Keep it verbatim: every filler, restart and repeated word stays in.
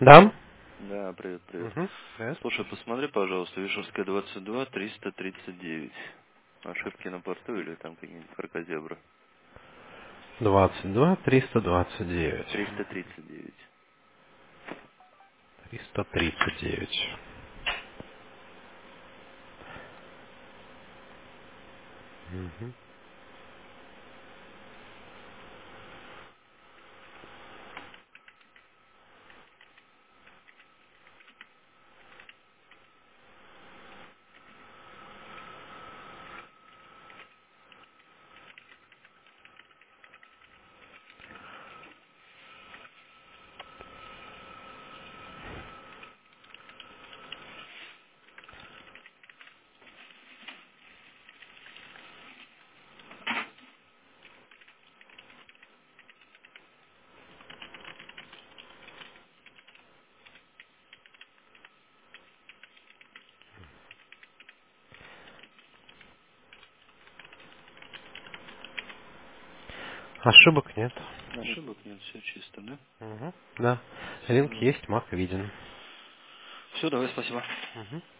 Да? Да, привет, привет. Угу. Привет. Слушай, посмотри, пожалуйста, Вишерская двадцать два, триста тридцать девять. Ошибки на порту или там какие-нибудь фаркозебры? двадцать два, триста двадцать девять. триста тридцать девять. триста тридцать девять. Угу. Ошибок нет. Ошибок нет, все чисто, да? Угу. Да. Все, Линк давай. есть, мак виден. Все, давай, спасибо. Угу.